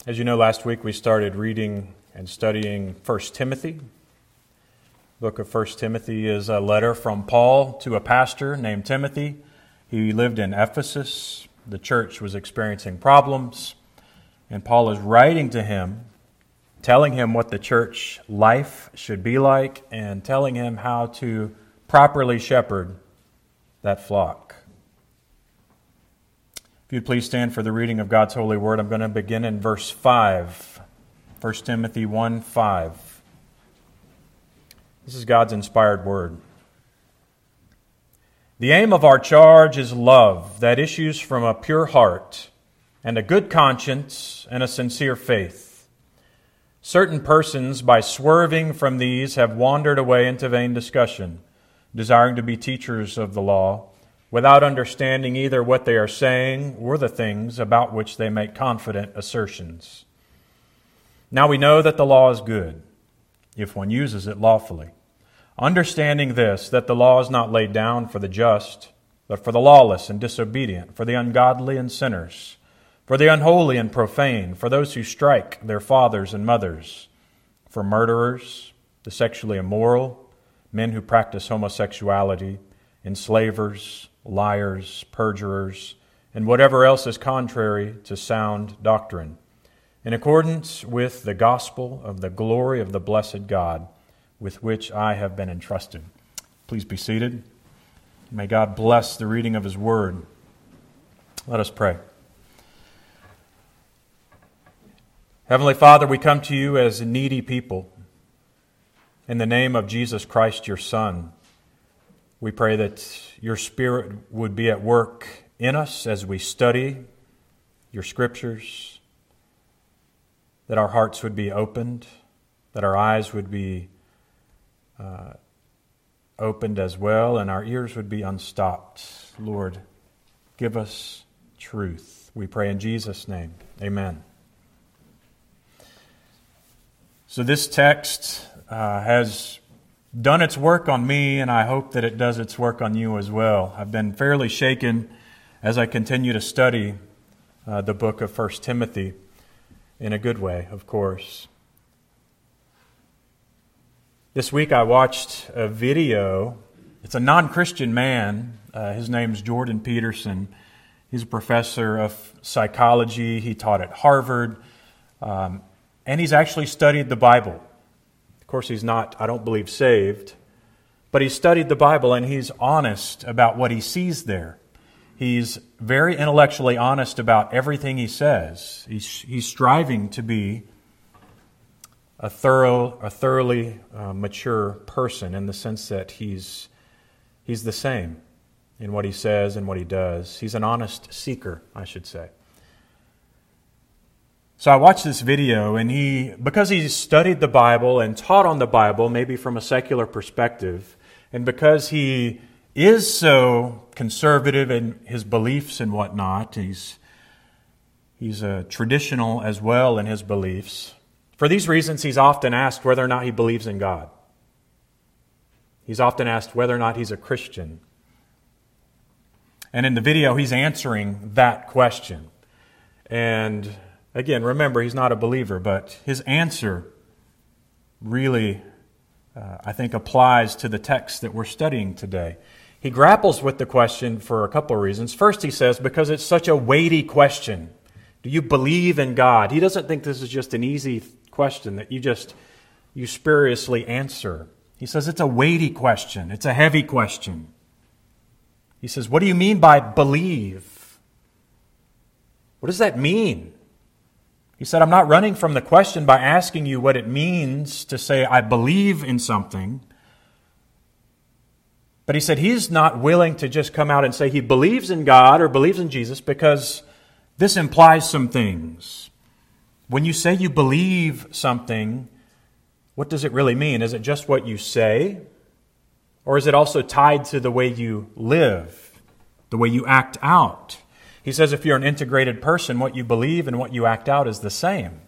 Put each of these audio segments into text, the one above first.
As you know, last week we started reading and studying 1 Timothy. The book of 1 Timothy is a letter from Paul to a pastor named Timothy. He lived in Ephesus. The church was experiencing problems, and Paul is writing to him, telling him what the church life should be like and telling him how to properly shepherd that flock. If you'd please stand for the reading of God's holy word, I'm going to begin in verse 5. 1 Timothy 1:5. This is God's inspired word. The aim of our charge is love that issues from a pure heart and a good conscience and a sincere faith. Certain persons, by swerving from these, have wandered away into vain discussion, desiring to be teachers of the law, without understanding either what they are saying or the things about which they make confident assertions. Now we know that the law is good, if one uses it lawfully, understanding this, that the law is not laid down for the just, but for the lawless and disobedient, for the ungodly and sinners, for the unholy and profane, for those who strike their fathers and mothers, for murderers, the sexually immoral, men who practice homosexuality, enslavers, liars, perjurers, and whatever else is contrary to sound doctrine, in accordance with the gospel of the glory of the blessed God, with which I have been entrusted. Please be seated. May God bless the reading of His word. Let us pray. Heavenly Father, we come to you as needy people. In the name of Jesus Christ, your Son, we pray that your Spirit would be at work in us as we study your Scriptures, that our hearts would be opened, that our eyes would be opened as well, and our ears would be unstopped. Lord, give us truth. We pray in Jesus' name. Amen. So this text has done its work on me, and I hope that it does its work on you as well. I've been fairly shaken as I continue to study the book of 1 Timothy, in a good way, of course. This week I watched a video. It's a non-Christian man. His name's Jordan Peterson. He's a professor of psychology. He taught at Harvard, and he's actually studied the Bible. Of course, he's not, I don't believe, saved, but he studied the Bible and he's honest about what he sees there. He's very intellectually honest about everything he says. He's striving to be a thoroughly mature person in the sense that he's the same in what he says and what he does. He's an honest seeker, I should say. So I watched this video, and because he studied the Bible and taught on the Bible, maybe from a secular perspective, and because he is so conservative in his beliefs and whatnot, he's traditional as well in his beliefs. For these reasons, he's often asked whether or not he believes in God. He's often asked whether or not he's a Christian. And in the video, he's answering that question. And again, remember, he's not a believer, but his answer really, I think, applies to the text that we're studying today. He grapples with the question for a couple of reasons. First, he says, because it's such a weighty question. Do you believe in God? He doesn't think this is just an easy question that you spuriously answer. He says it's a weighty question. It's a heavy question. He says, what do you mean by believe? What does that mean? He said, I'm not running from the question by asking you what it means to say, I believe in something. But he said he's not willing to just come out and say he believes in God or believes in Jesus because this implies some things. When you say you believe something, what does it really mean? Is it just what you say? Or is it also tied to the way you live, the way you act out? He says if you're an integrated person, what you believe and what you act out is the same.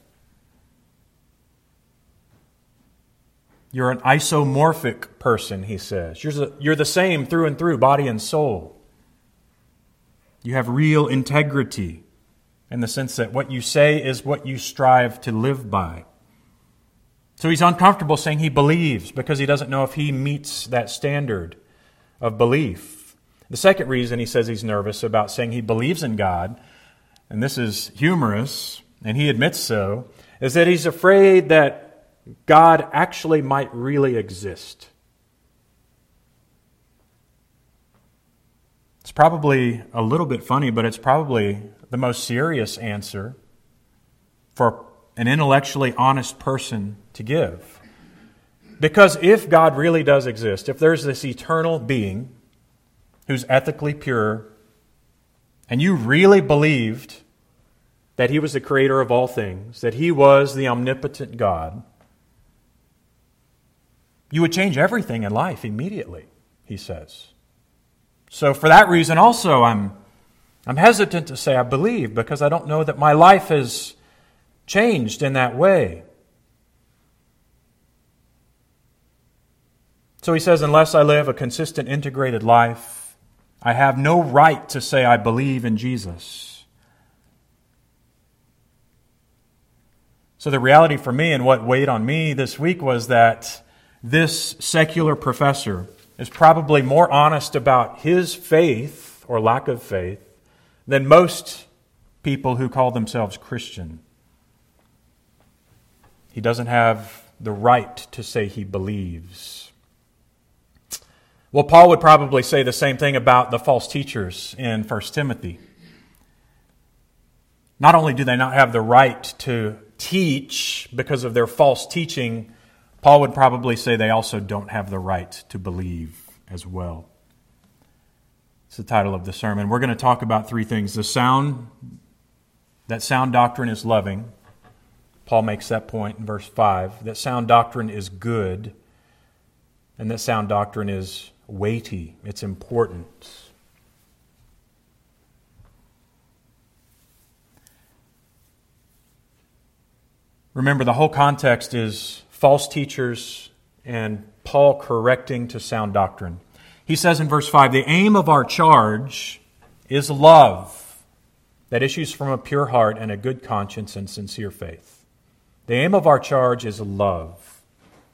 You're an isomorphic person, he says. You're the same through and through, body and soul. You have real integrity. in the sense that what you say is what you strive to live by. So he's uncomfortable saying he believes because he doesn't know if he meets that standard of belief. The second reason he says he's nervous about saying he believes in God, and this is humorous, and he admits so, is that he's afraid that God actually might really exist. It's probably a little bit funny, but it's probably the most serious answer for an intellectually honest person to give. Because if God really does exist, if there's this eternal being who's ethically pure, and you really believed that He was the creator of all things, that He was the omnipotent God, you would change everything in life immediately, he says. So for that reason also, I'm hesitant to say I believe because I don't know that my life has changed in that way. So he says, unless I live a consistent, integrated life, I have no right to say I believe in Jesus. So the reality for me and what weighed on me this week was that this secular professor is probably more honest about his faith or lack of faith than most people who call themselves Christian. He doesn't have the right to say he believes. Well, Paul would probably say the same thing about the false teachers in 1 Timothy. Not only do they not have the right to teach because of their false teaching, Paul would probably say they also don't have the right to believe as well. It's the title of the sermon. We're going to talk about three things. That sound doctrine is loving. Paul makes that point in verse 5. That sound doctrine is good. And that sound doctrine is weighty. It's important. Remember, the whole context is false teachers and Paul correcting to sound doctrine. He says in verse 5, the aim of our charge is love that issues from a pure heart and a good conscience and sincere faith. The aim of our charge is love.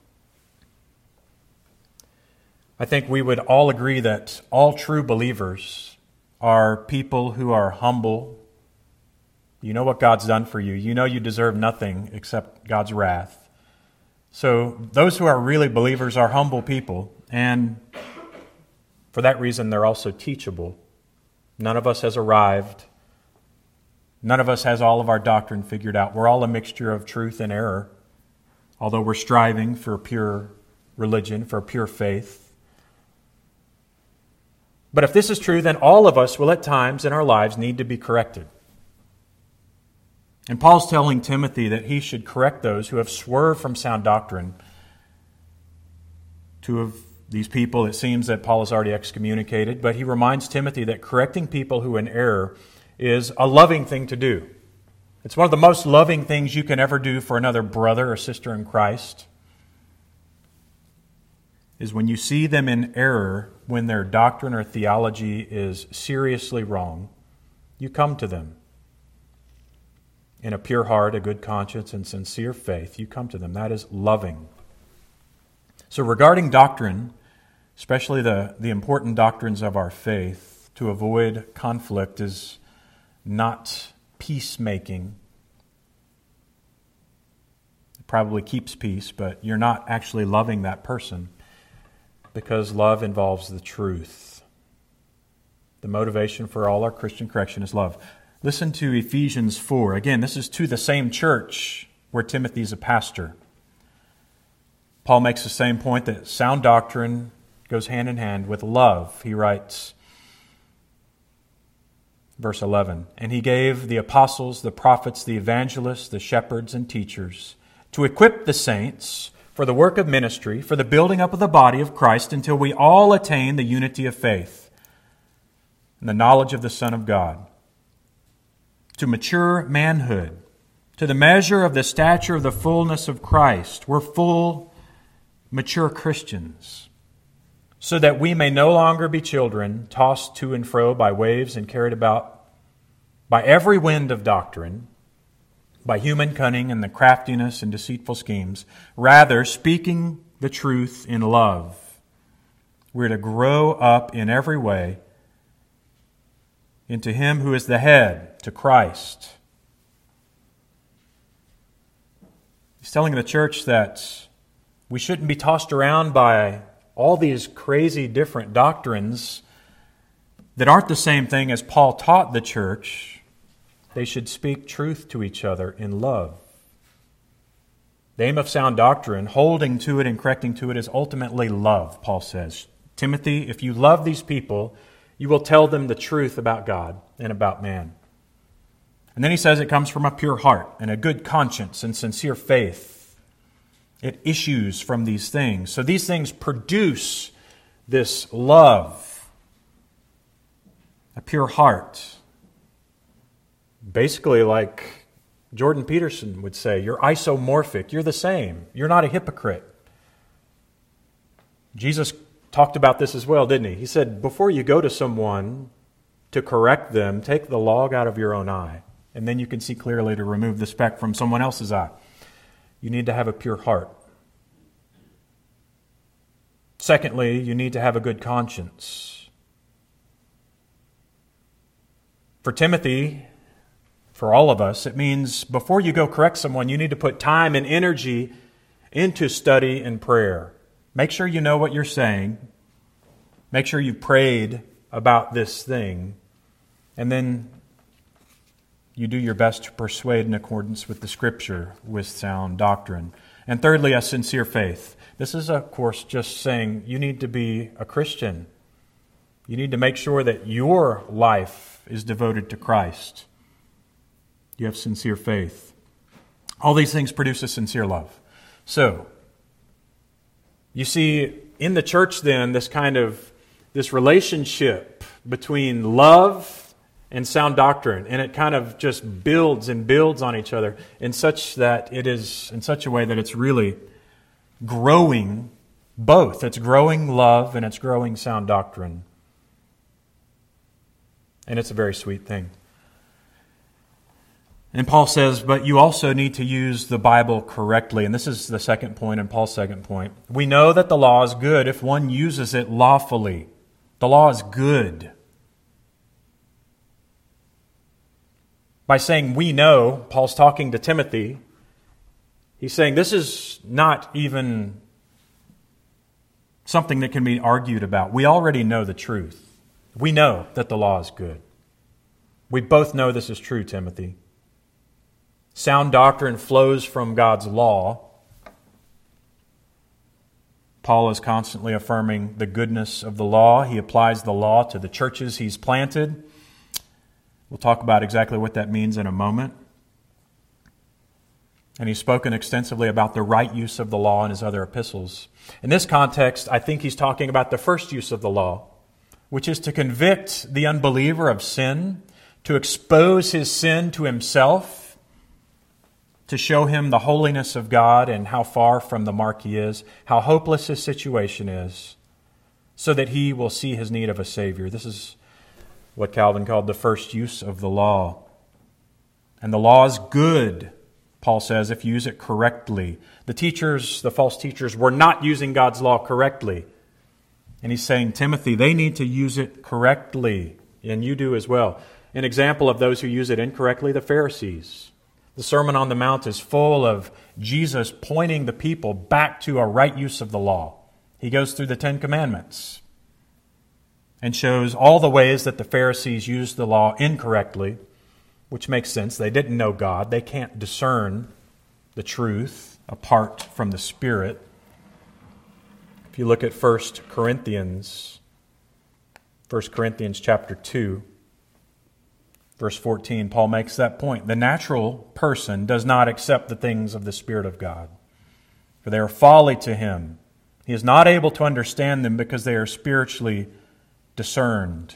I think we would all agree that all true believers are people who are humble. You know what God's done for you. You know you deserve nothing except God's wrath. So those who are really believers are humble people, and for that reason they're also teachable. None of us has arrived. None of us has all of our doctrine figured out. We're all a mixture of truth and error, although we're striving for a pure religion, for a pure faith. But if this is true, then all of us will at times in our lives need to be corrected. And Paul's telling Timothy that he should correct those who have swerved from sound doctrine. Two of these people, it seems that Paul has already excommunicated, but he reminds Timothy that correcting people who are in error is a loving thing to do. It's one of the most loving things you can ever do for another brother or sister in Christ, is when you see them in error, when their doctrine or theology is seriously wrong, you come to them. In a pure heart, a good conscience, and sincere faith, you come to them. That is loving. So regarding doctrine, especially the important doctrines of our faith, to avoid conflict is not peacemaking. It probably keeps peace, but you're not actually loving that person because love involves the truth. The motivation for all our Christian correction is love. Listen to Ephesians 4. Again, this is to the same church where Timothy's a pastor. Paul makes the same point that sound doctrine goes hand in hand with love. He writes, verse 11, and he gave the apostles, the prophets, the evangelists, the shepherds, and teachers to equip the saints for the work of ministry, for the building up of the body of Christ, until we all attain the unity of faith and the knowledge of the Son of God, to mature manhood, to the measure of the stature of the fullness of Christ. We're full, mature Christians, so that we may no longer be children, tossed to and fro by waves and carried about by every wind of doctrine, by human cunning and the craftiness and deceitful schemes. Rather, speaking the truth in love, we're to grow up in every way into Him who is the head, to Christ. He's telling the church that we shouldn't be tossed around by all these crazy different doctrines that aren't the same thing as Paul taught the church. They should speak truth to each other in love. The aim of sound doctrine, holding to it and correcting to it, is ultimately love, Paul says. Timothy, if you love these people, you will tell them the truth about God and about man. And then he says it comes from a pure heart and a good conscience and sincere faith. It issues from these things. So these things produce this love, a pure heart. Basically, like Jordan Peterson would say, you're isomorphic. You're the same. You're not a hypocrite. Jesus talked about this as well, didn't he? He said, before you go to someone to correct them, take the log out of your own eye, and then you can see clearly to remove the speck from someone else's eye. You need to have a pure heart. Secondly, you need to have a good conscience. For Timothy, for all of us, it means before you go correct someone, you need to put time and energy into study and prayer. Make sure you know what you're saying. Make sure you've prayed about this thing. And then you do your best to persuade in accordance with the Scripture, with sound doctrine. And thirdly, a sincere faith. This is, of course, just saying you need to be a Christian. You need to make sure that your life is devoted to Christ. You have sincere faith. All these things produce a sincere love. So, you see, in the church then, this relationship between love and sound doctrine, and it kind of just builds and builds on each other in such a way that it's really growing both. It's growing love and it's growing sound doctrine. And it's a very sweet thing. And Paul says, but you also need to use the Bible correctly. And this is the second point and Paul's second point. We know that the law is good if one uses it lawfully. The law is good. By saying we know, Paul's talking to Timothy. He's saying this is not even something that can be argued about. We already know the truth. We know that the law is good. We both know this is true, Timothy. Sound doctrine flows from God's law. Paul is constantly affirming the goodness of the law. He applies the law to the churches he's planted. We'll talk about exactly what that means in a moment. And he's spoken extensively about the right use of the law in his other epistles. In this context, I think he's talking about the first use of the law, which is to convict the unbeliever of sin, to expose his sin to himself, to show him the holiness of God and how far from the mark he is, how hopeless his situation is, so that he will see his need of a Savior. This is what Calvin called the first use of the law. And the law is good, Paul says, if you use it correctly. The false teachers, were not using God's law correctly. And he's saying, Timothy, they need to use it correctly, and you do as well. An example of those who use it incorrectly, the Pharisees. The Sermon on the Mount is full of Jesus pointing the people back to a right use of the law. He goes through the Ten Commandments and shows all the ways that the Pharisees used the law incorrectly, which makes sense. They didn't know God. They can't discern the truth apart from the Spirit. If you look at 1 Corinthians chapter 2, verse 14, Paul makes that point. The natural person does not accept the things of the Spirit of God, for they are folly to him. He is not able to understand them because they are spiritually discerned.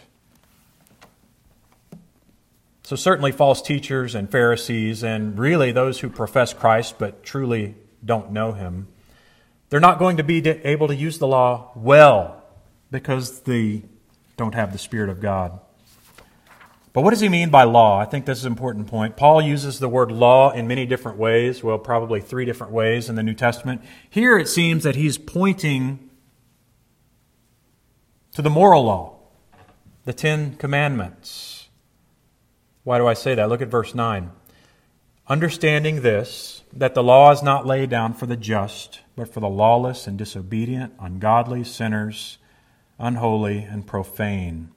So certainly false teachers and Pharisees, and really those who profess Christ but truly don't know Him, they're not going to be able to use the law well because they don't have the Spirit of God. But what does he mean by law? I think this is an important point. Paul uses the word law in many different ways, well, probably 3 different ways in the New Testament. Here it seems that he's pointing to the moral law, the 10 Commandments. Why do I say that? Look at verse 9. Understanding this, that the law is not laid down for the just, but for the lawless and disobedient, ungodly, sinners, unholy, and profane.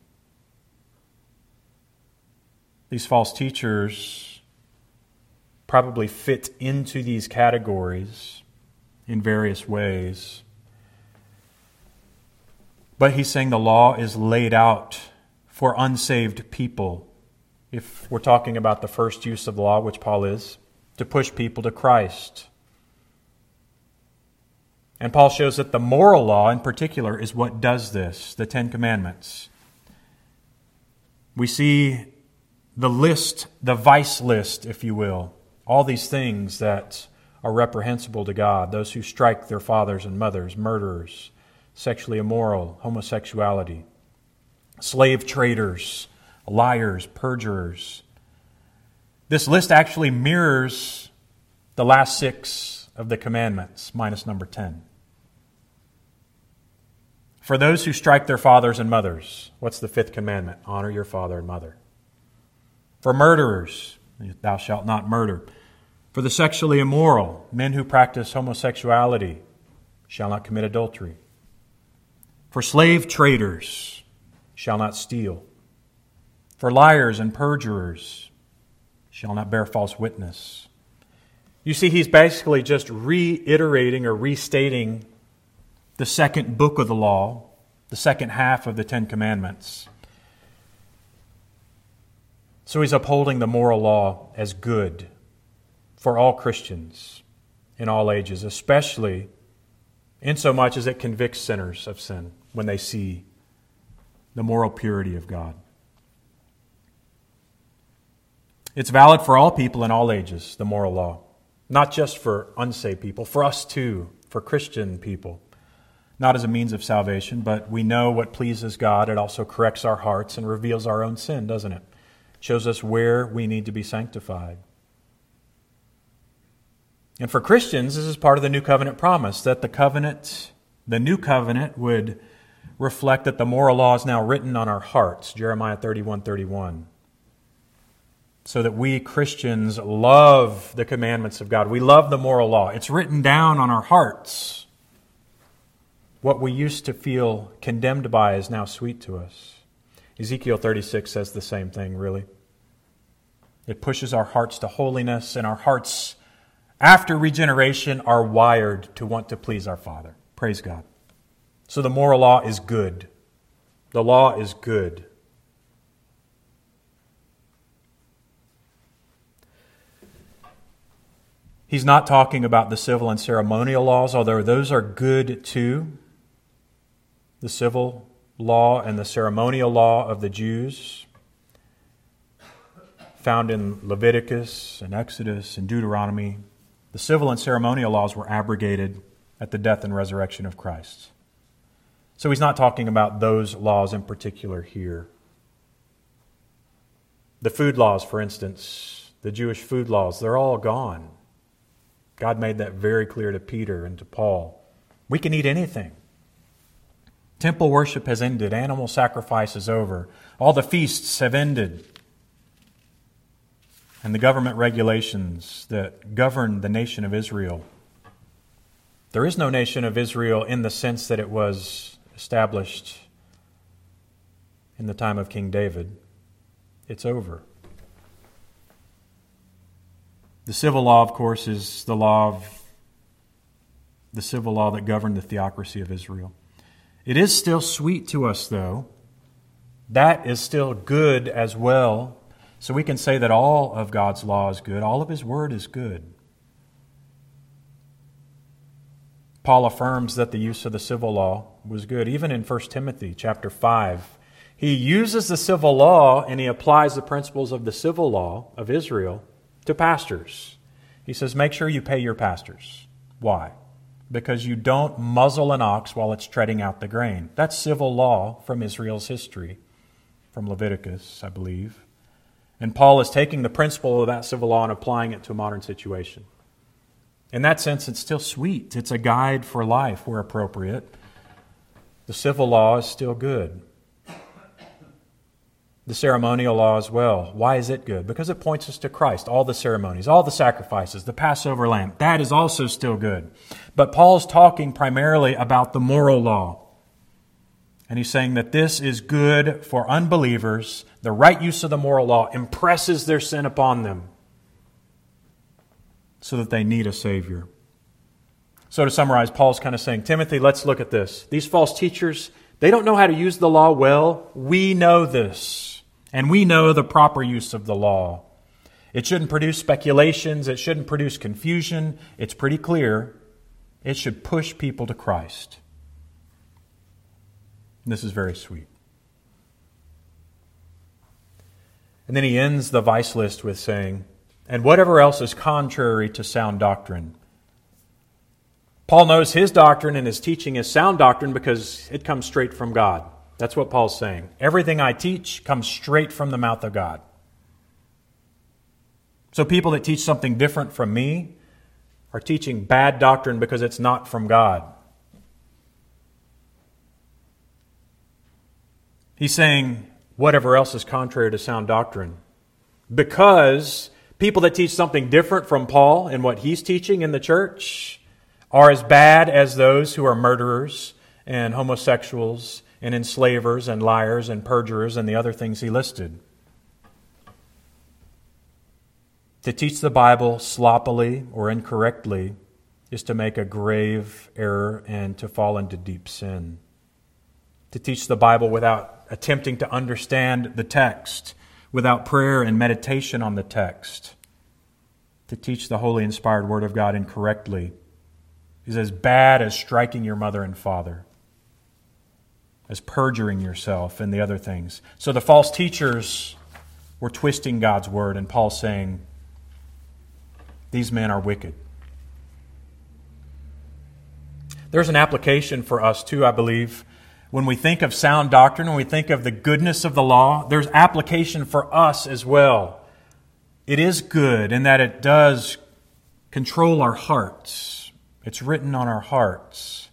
These false teachers probably fit into these categories in various ways. But he's saying the law is laid out for unsaved people. If we're talking about the first use of the law, which Paul is, to push people to Christ. And Paul shows that the moral law in particular is what does this, the 10 Commandments. We see the list, the vice list, if you will, all these things that are reprehensible to God, those who strike their fathers and mothers, murderers, sexually immoral, homosexuality, slave traders, liars, perjurers. This list actually mirrors the last 6 of the commandments, minus number 10. For those who strike their fathers and mothers, what's the 5th commandment? Honor your father and mother. For murderers, thou shalt not murder. For the sexually immoral, men who practice homosexuality, shall not commit adultery. For slave traders, shall not steal. For liars and perjurers, shall not bear false witness. You see, he's basically just reiterating or restating the second book of the law, the second half of the 10 Commandments. So he's upholding the moral law as good for all Christians in all ages, especially insomuch as it convicts sinners of sin when they see the moral purity of God. It's valid for all people in all ages, the moral law. Not just for unsaved people, for us too, for Christian people. Not as a means of salvation, but we know what pleases God. It also corrects our hearts and reveals our own sin, doesn't it? Shows us where we need to be sanctified. And for Christians, this is part of the New Covenant promise, that the New Covenant would reflect that the moral law is now written on our hearts, Jeremiah 31:31. So that we Christians love the commandments of God. We love the moral law. It's written down on our hearts. What we used to feel condemned by is now sweet to us. Ezekiel 36 says the same thing, really. It pushes our hearts to holiness, and our hearts, after regeneration, are wired to want to please our Father. Praise God. So the moral law is good. The law is good. He's not talking about the civil and ceremonial laws, although those are good too. The civil law and the ceremonial law of the Jews, found in Leviticus and Exodus and Deuteronomy. The civil and ceremonial laws were abrogated at the death and resurrection of Christ. So he's not talking about those laws in particular here. The food laws, for instance, the Jewish food laws, they're all gone. God made that very clear to Peter and to Paul. We can eat anything. Temple worship has ended. Animal sacrifice is over. All the feasts have ended. And the government regulations that govern the nation of Israel. There is no nation of Israel in the sense that it was established in the time of King David. It's over. The civil law, of course, is the civil law that governed the theocracy of Israel. It is still sweet to us, though. That is still good as well. So we can say that all of God's law is good. All of His Word is good. Paul affirms that the use of the civil law was good. Even in 1 Timothy chapter 5, he uses the civil law and he applies the principles of the civil law of Israel to pastors. He says, make sure you pay your pastors. Why? Because you don't muzzle an ox while it's treading out the grain. That's civil law from Israel's history, from Leviticus, I believe. And Paul is taking the principle of that civil law and applying it to a modern situation. In that sense, it's still sweet. It's a guide for life where appropriate. The civil law is still good. The ceremonial law as well. Why is it good? Because it points us to Christ. All the ceremonies, all the sacrifices, the Passover lamb, that is also still good. But Paul's talking primarily about the moral law. And he's saying that this is good for unbelievers. The right use of the moral law impresses their sin upon them so that they need a Savior. So to summarize, Paul's kind of saying, Timothy, let's look at this. These false teachers, they don't know how to use the law well. We know this. And we know the proper use of the law. It shouldn't produce speculations. It shouldn't produce confusion. It's pretty clear. It should push people to Christ. And this is very sweet. And then he ends the vice list with saying, and whatever else is contrary to sound doctrine. Paul knows his doctrine and his teaching is sound doctrine because it comes straight from God. That's what Paul's saying. Everything I teach comes straight from the mouth of God. So people that teach something different from me are teaching bad doctrine because it's not from God. He's saying whatever else is contrary to sound doctrine. Because people that teach something different from Paul and what he's teaching in the church are as bad as those who are murderers and homosexuals and enslavers and liars and perjurers and the other things he listed. To teach the Bible sloppily or incorrectly is to make a grave error and to fall into deep sin. To teach the Bible without attempting to understand the text, without prayer and meditation on the text, to teach the holy inspired Word of God incorrectly is as bad as striking your mother and father, as perjuring yourself and the other things. So the false teachers were twisting God's Word, and Paul's saying, these men are wicked. There's an application for us too, I believe. When we think of sound doctrine, when we think of the goodness of the law, there's application for us as well. It is good in that it does control our hearts. It's written on our hearts.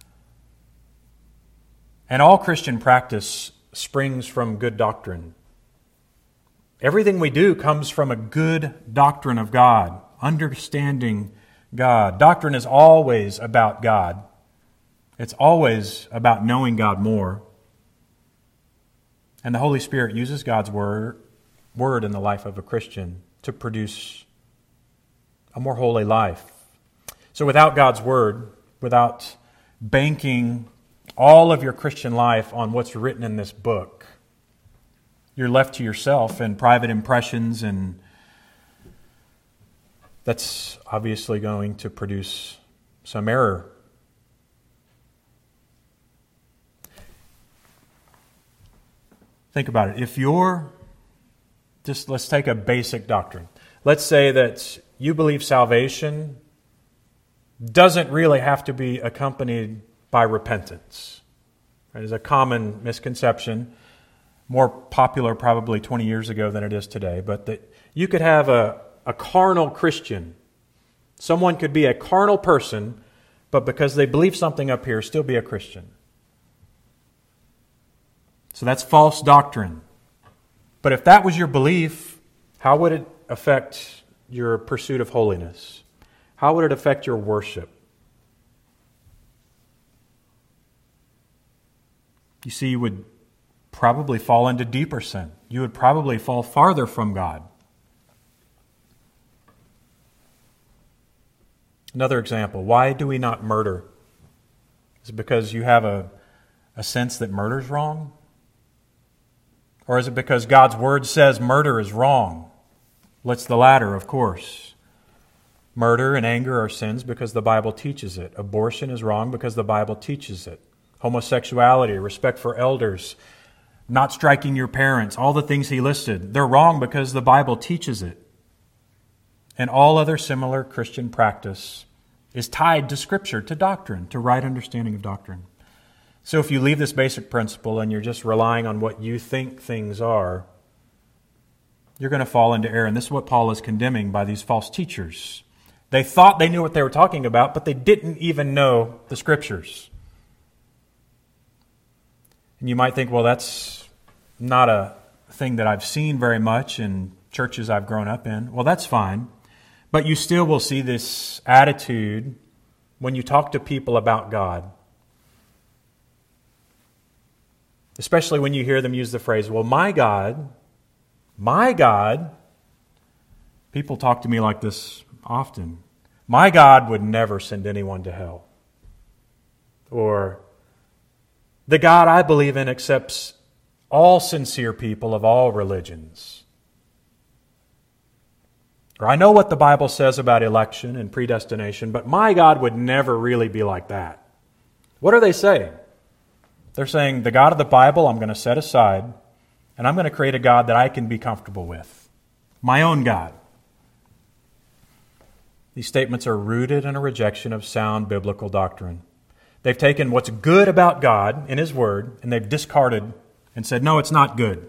And all Christian practice springs from good doctrine. Everything we do comes from a good doctrine of God, understanding God. Doctrine is always about God. It's always about knowing God more. And the Holy Spirit uses God's word in the life of a Christian to produce a more holy life. So without God's Word, without banking all of your Christian life on what's written in this book, you're left to yourself and private impressions, and that's obviously going to produce some error. Think about it. If you're, let's take a basic doctrine. Let's say that you believe salvation doesn't really have to be accompanied by repentance. That is a common misconception, more popular probably 20 years ago than it is today, but that you could have a carnal Christian. Someone could be a carnal person, but because they believe something up here, still be a Christian. So that's false doctrine. But if that was your belief, how would it affect your pursuit of holiness? How would it affect your worship? You see, you would probably fall into deeper sin. You would probably fall farther from God. Another example, why do we not murder? Is it because you have a sense that murder is wrong? Or is it because God's Word says murder is wrong? Well, it's the latter, of course. Murder and anger are sins because the Bible teaches it. Abortion is wrong because the Bible teaches it. Homosexuality, respect for elders, not striking your parents, all the things he listed, they're wrong because the Bible teaches it. And all other similar Christian practice is tied to Scripture, to doctrine, to right understanding of doctrine. So if you leave this basic principle and you're just relying on what you think things are, you're going to fall into error. And this is what Paul is condemning by these false teachers. They thought they knew what they were talking about, but they didn't even know the Scriptures. And you might think, well, that's not a thing that I've seen very much in churches I've grown up in. Well, that's fine. But you still will see this attitude when you talk to people about God. Especially when you hear them use the phrase, well, my God. People talk to me like this often. My God would never send anyone to hell. Or, the God I believe in accepts all sincere people of all religions. Or, I know what the Bible says about election and predestination, but my God would never really be like that. What are they saying? They're saying, the God of the Bible I'm going to set aside, and I'm going to create a God that I can be comfortable with. My own God. These statements are rooted in a rejection of sound biblical doctrine. They've taken what's good about God in His Word, and they've discarded and said, no, it's not good.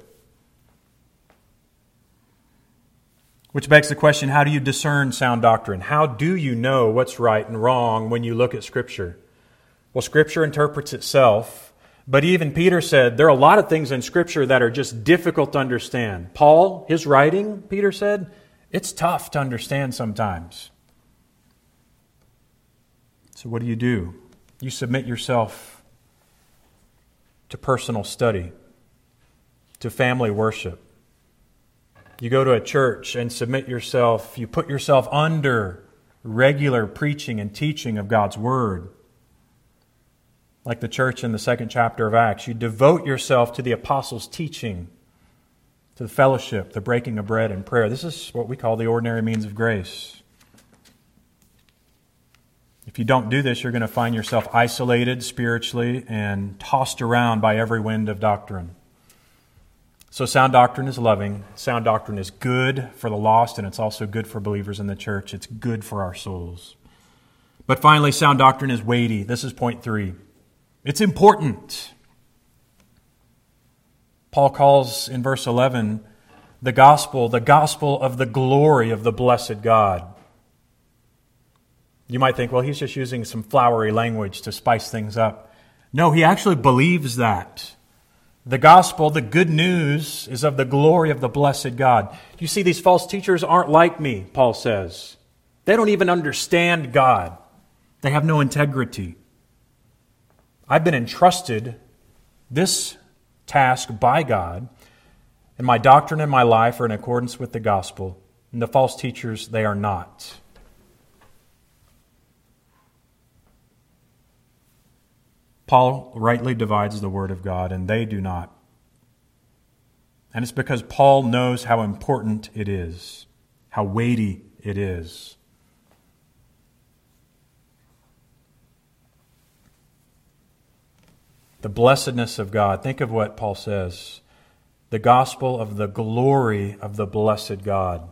Which begs the question, how do you discern sound doctrine? How do you know what's right and wrong when you look at Scripture? Well, Scripture interprets itself, but even Peter said there are a lot of things in Scripture that are just difficult to understand. Paul, his writing, Peter said, it's tough to understand sometimes. So what do? You submit yourself to personal study, to family worship. You go to a church and submit yourself, you put yourself under regular preaching and teaching of God's Word. Like the church in the 2nd chapter of Acts, you devote yourself to the apostles' teaching, to the fellowship, the breaking of bread and prayer. This is what we call the ordinary means of grace. If you don't do this, you're going to find yourself isolated spiritually and tossed around by every wind of doctrine. So sound doctrine is loving. Sound doctrine is good for the lost, and it's also good for believers in the church. It's good for our souls. But finally, sound doctrine is weighty. This is point 3. It's important. Paul calls in verse 11 the gospel of the glory of the blessed God. You might think, well, he's just using some flowery language to spice things up. No, he actually believes that. The gospel, the good news, is of the glory of the blessed God. You see, these false teachers aren't like me, Paul says. They don't even understand God. They have no integrity. I've been entrusted this task by God, and my doctrine and my life are in accordance with the gospel. And the false teachers, they are not. Paul rightly divides the Word of God, and they do not. And it's because Paul knows how important it is, how weighty it is. The blessedness of God. Think of what Paul says. The gospel of the glory of the blessed God.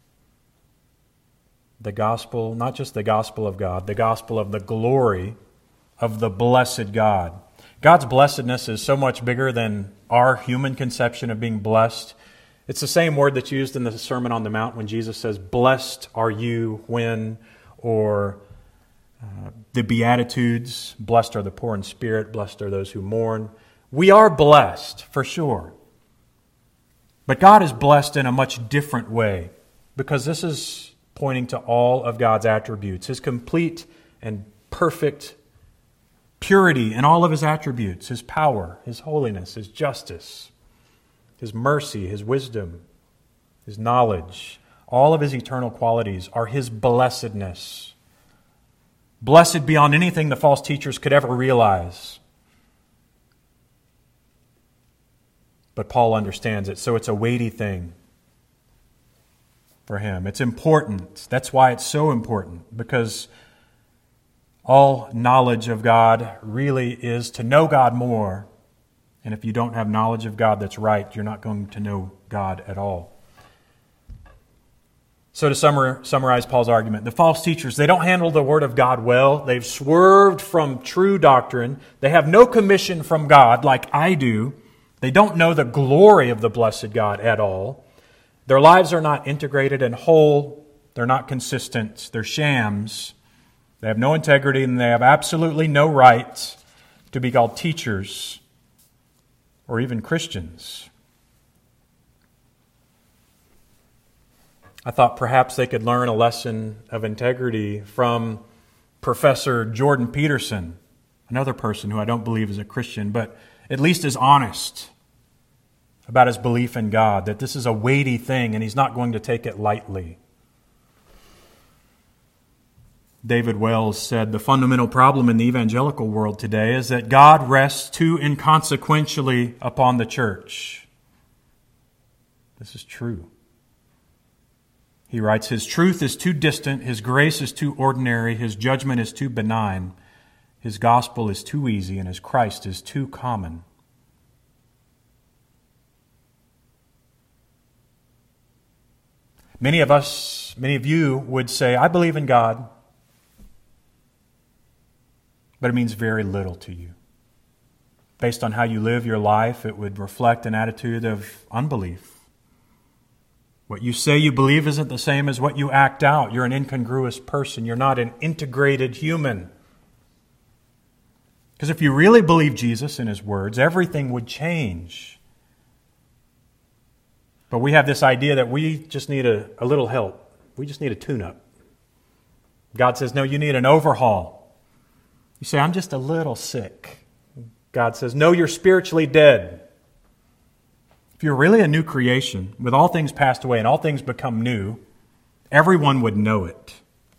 The gospel, not just the gospel of God, the gospel of the glory of the blessed God. God's blessedness is so much bigger than our human conception of being blessed. It's the same word that's used in the Sermon on the Mount when Jesus says, blessed are you when, or the Beatitudes, blessed are the poor in spirit, blessed are those who mourn. We are blessed, for sure. But God is blessed in a much different way, because this is pointing to all of God's attributes, His complete and perfect purity in all of His attributes, His power, His holiness, His justice, His mercy, His wisdom, His knowledge. All of His eternal qualities are His blessedness. Blessed beyond anything the false teachers could ever realize. But Paul understands it, so it's a weighty thing for him. It's important. That's why it's so important, because all knowledge of God really is to know God more. And if you don't have knowledge of God that's right, you're not going to know God at all. So to summarize Paul's argument, the false teachers, they don't handle the Word of God well. They've swerved from true doctrine. They have no commission from God like I do. They don't know the glory of the blessed God at all. Their lives are not integrated and whole. They're not consistent. They're shams. They have no integrity, and they have absolutely no right to be called teachers or even Christians. I thought perhaps they could learn a lesson of integrity from Professor Jordan Peterson, another person who I don't believe is a Christian, but at least is honest about his belief in God, that this is a weighty thing and he's not going to take it lightly. David Wells said, "The fundamental problem in the evangelical world today is that God rests too inconsequentially upon the church." This is true. He writes, "His truth is too distant, His grace is too ordinary, His judgment is too benign, His gospel is too easy, and His Christ is too common." Many of you would say, "I believe in God," but it means very little to you. Based on how you live your life, it would reflect an attitude of unbelief. What you say you believe isn't the same as what you act out. You're an incongruous person. You're not an integrated human. Because if you really believe Jesus and His words, everything would change. But we have this idea that we just need a little help. We just need a tune-up. God says, no, you need an overhaul. You say, I'm just a little sick. God says, no, you're spiritually dead. If you're really a new creation, with all things passed away and all things become new, everyone would know it.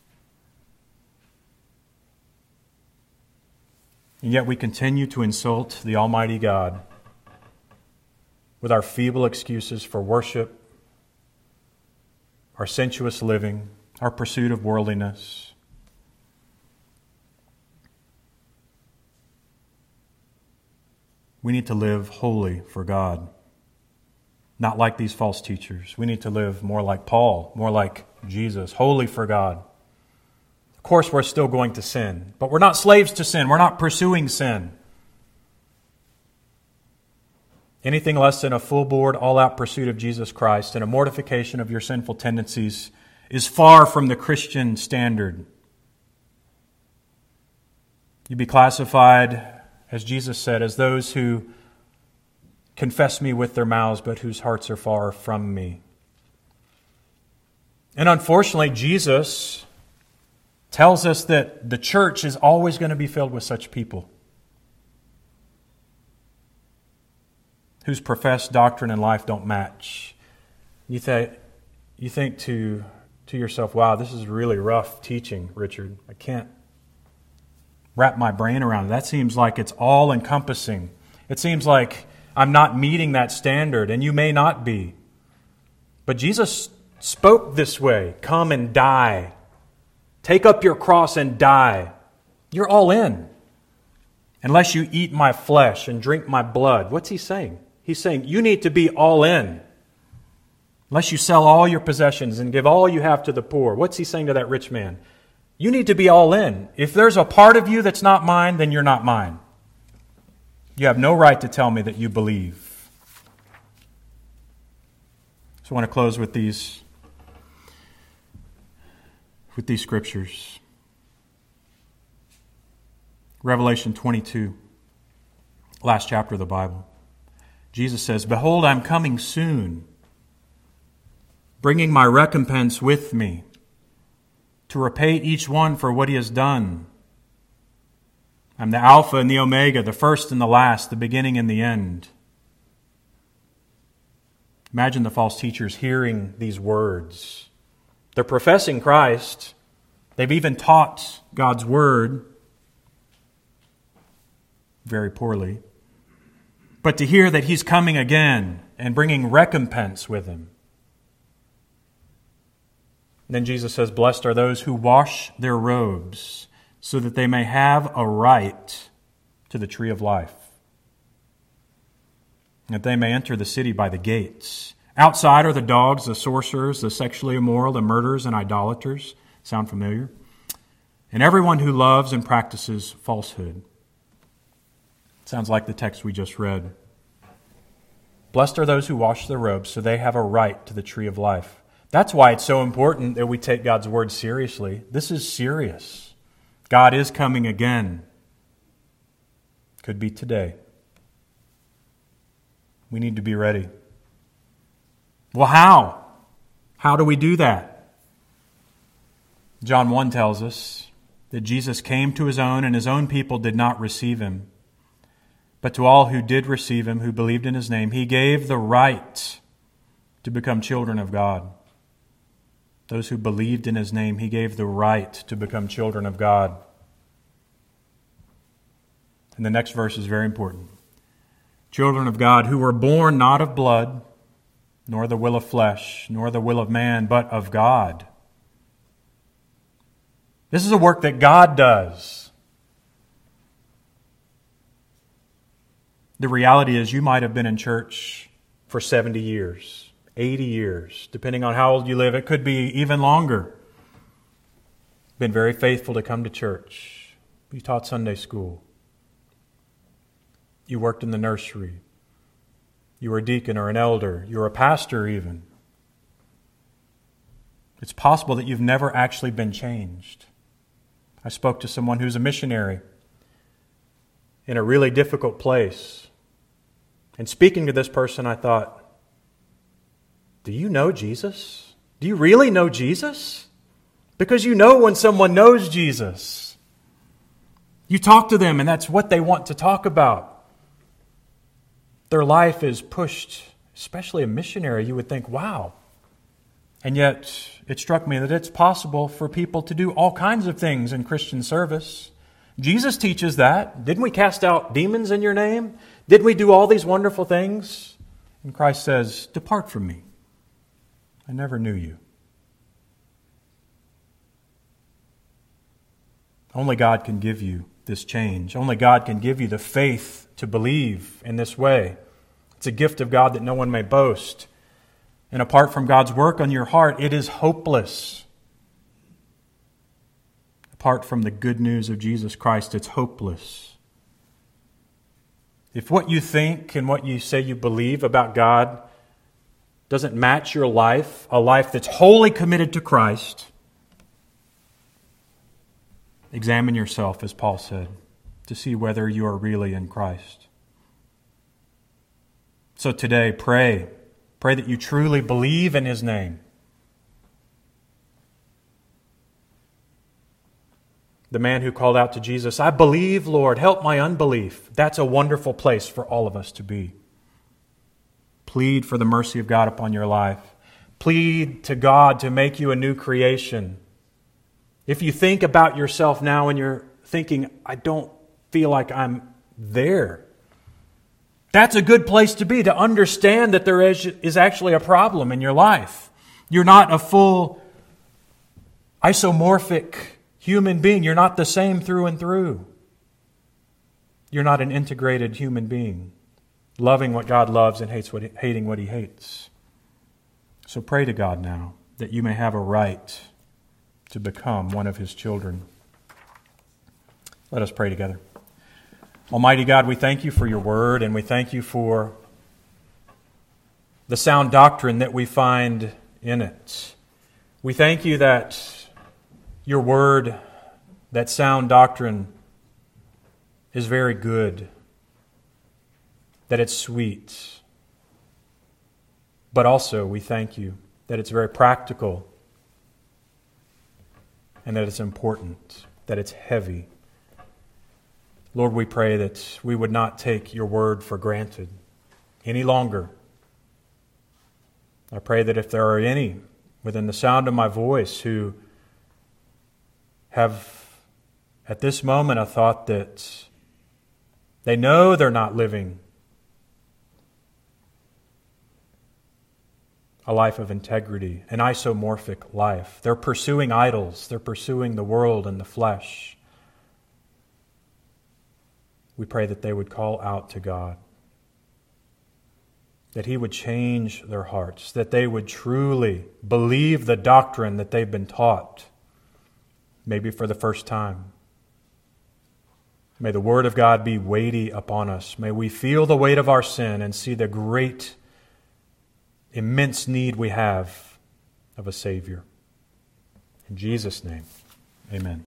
And yet we continue to insult the Almighty God with our feeble excuses for worship, our sensuous living, our pursuit of worldliness. We need to live holy for God, not like these false teachers. We need to live more like Paul, more like Jesus, holy for God. Of course, we're still going to sin, but we're not slaves to sin. We're not pursuing sin. Anything less than a full-board, all-out pursuit of Jesus Christ and a mortification of your sinful tendencies is far from the Christian standard. You'd be classified, as Jesus said, as those who confess me with their mouths, but whose hearts are far from me. And unfortunately, Jesus tells us that the church is always going to be filled with such people whose professed doctrine and life don't match. You think to yourself, wow, this is really rough teaching, Richard. I can't wrap my brain around it. That seems like it's all-encompassing. It seems like I'm not meeting that standard, and you may not be. But Jesus spoke this way, come and die. Take up your cross and die. You're all in. Unless you eat my flesh and drink my blood. What's He saying? He's saying you need to be all in. Unless you sell all your possessions and give all you have to the poor. What's He saying to that rich man? You need to be all in. If there's a part of you that's not mine, then you're not mine. You have no right to tell me that you believe. So I want to close with these scriptures. Revelation 22, last chapter of the Bible. Jesus says, "Behold, I'm coming soon, bringing my recompense with me, to repay each one for what he has done. I'm the Alpha and the Omega, the first and the last, the beginning and the end." Imagine the false teachers hearing these words. They're professing Christ. They've even taught God's Word very poorly. But to hear that He's coming again and bringing recompense with Him. Then Jesus says, "Blessed are those who wash their robes, so that they may have a right to the tree of life, that they may enter the city by the gates. Outside are the dogs, the sorcerers, the sexually immoral, the murderers, and idolaters." Sound familiar? "And everyone who loves and practices falsehood." Sounds like the text we just read. Blessed are those who wash their robes, so they have a right to the tree of life. That's why it's so important that we take God's word seriously. This is serious. God is coming again. Could be today. We need to be ready. Well, how? How do we do that? John 1 tells us that Jesus came to His own, and His own people did not receive Him. But to all who did receive Him, who believed in His name, He gave the right to become children of God. Those who believed in His name, He gave the right to become children of God. And the next verse is very important. Children of God who were born not of blood, nor the will of flesh, nor the will of man, but of God. This is a work that God does. The reality is you might have been in church for 70 years, 80 years, depending on how old you live. It could be even longer. Been very faithful to come to church. You taught Sunday school. You worked in the nursery. You were a deacon or an elder. You were a pastor even. It's possible that you've never actually been changed. I spoke to someone who's a missionary in a really difficult place. And speaking to this person, I thought, do you know Jesus? Do you really know Jesus? Because you know when someone knows Jesus. You talk to them and that's what they want to talk about. Their life is pushed, especially a missionary, you would think, wow. And yet, it struck me that it's possible for people to do all kinds of things in Christian service. Jesus teaches that. Didn't we cast out demons in your name? Didn't we do all these wonderful things? And Christ says, depart from me. I never knew you. Only God can give you this change. Only God can give you the faith to believe in this way. It's a gift of God that no one may boast. And apart from God's work on your heart, it is hopeless. Apart from the good news of Jesus Christ, it's hopeless. If what you think and what you say you believe about God doesn't match your life, a life that's wholly committed to Christ, examine yourself, as Paul said, to see whether you are really in Christ. So today, pray. Pray that you truly believe in His name. The man who called out to Jesus, I believe, Lord, help my unbelief. That's a wonderful place for all of us to be. Plead for the mercy of God upon your life. Plead to God to make you a new creation. If you think about yourself now and you're thinking, I don't feel like I'm there, that's a good place to be, to understand that there is actually a problem in your life. You're not a full isomorphic human being. You're not the same through and through. You're not an integrated human being, loving what God loves and hating what He hates. So pray to God now that you may have a right to become one of His children. Let us pray together. Almighty God, we thank You for Your word, and we thank You for the sound doctrine that we find in it. We thank You that Your word, that sound doctrine, is very good, that it's sweet. But also we thank You that it's very practical and that it's important, that it's heavy. Lord, we pray that we would not take Your word for granted any longer. I pray that if there are any within the sound of my voice who have at this moment a thought that they know they're not living a life of integrity, an isomorphic life. They're pursuing idols. They're pursuing the world and the flesh. We pray that they would call out to God, that He would change their hearts, that they would truly believe the doctrine that they've been taught, maybe for the first time. May the Word of God be weighty upon us. May we feel the weight of our sin and see the great immense need we have of a Savior. In Jesus' name, amen.